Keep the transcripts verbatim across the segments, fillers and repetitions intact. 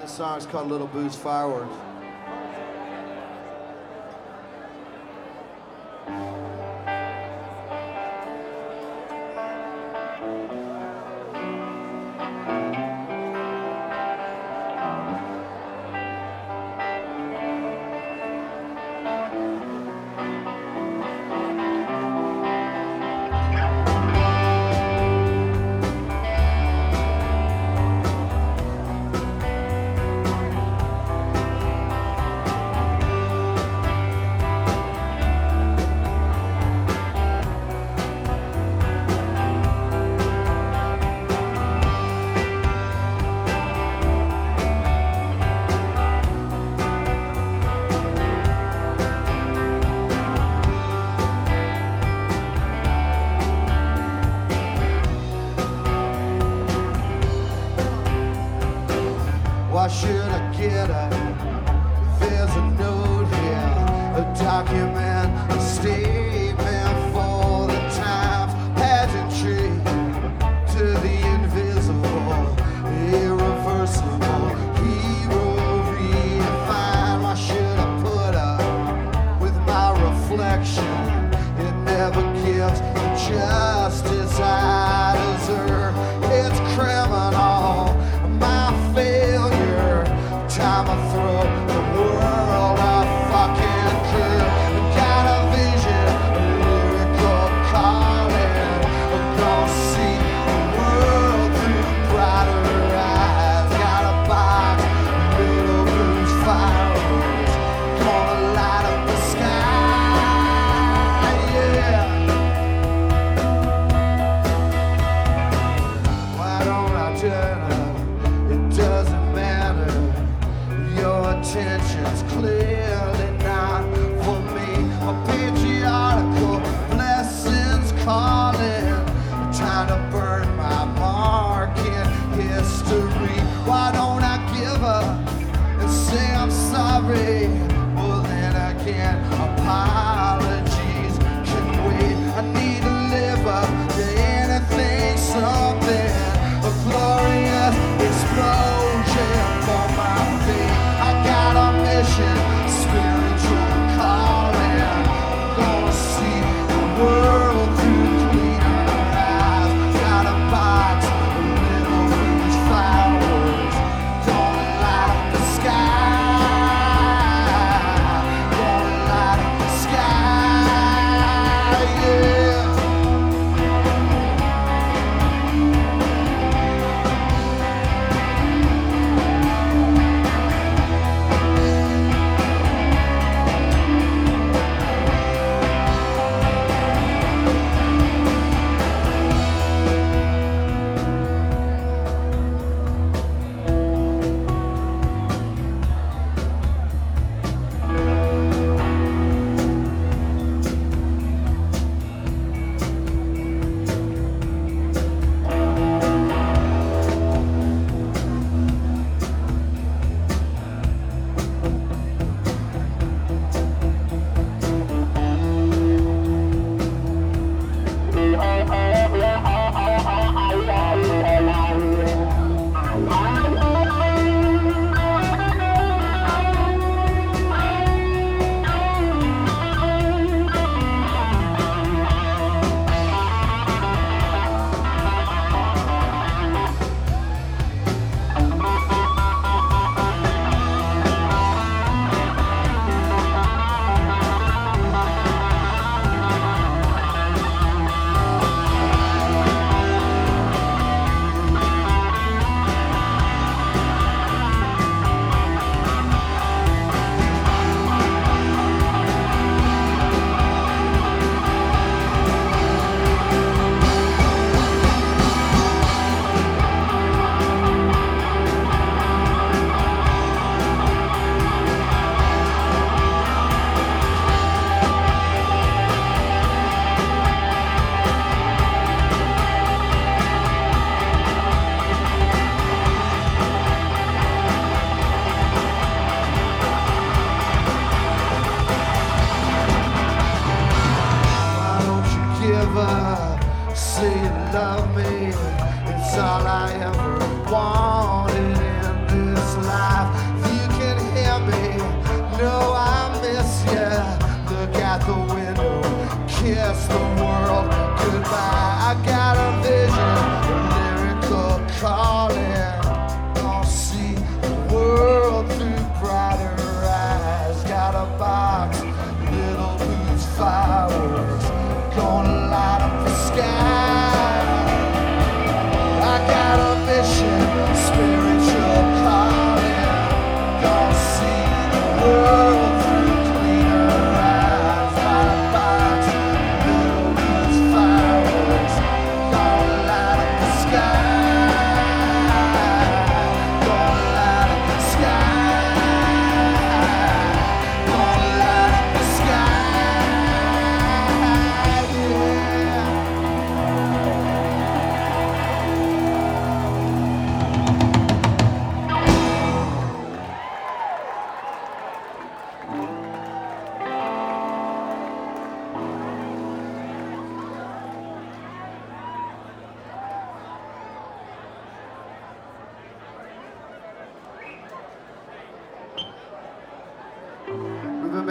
The song's called Little Boo's Fireworks. Why should I get up? There's a note here, a document, a statement for the times, pageantry to the invisible, irreversible, hero redefined. Why should I put up with my reflection? It never gives the justice I deserve. It's criminal, my failure. Time I throw the world a fucking curve. Got a vision, a lyrical calling. I'm gonna see the world through brighter eyes. Got a box, little blues fireworks, gonna light up the sky, yeah. Why don't I turn up? It doesn't matter. Your attention's clearly not for me. A patriarchal blessings calling, trying to burn my mark in history. Why don't I give up and say I'm sorry? Well, then again, apologies can wait. I need to live up to anything, something, a glorious explosion for my feet. I got a mission, spiritual calling. I'm gonna see the world through cleaner eyes. Got a box, a little blues fireworks, gonna light up the sky.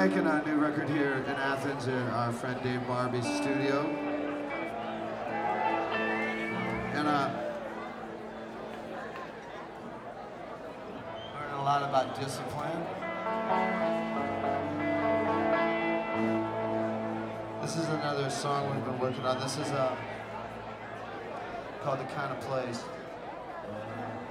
making a new record here in Athens in our friend Dave Barbie's studio. And uh, learning a lot about discipline. This is another song we've been working on. This is uh, called The Kind of Place.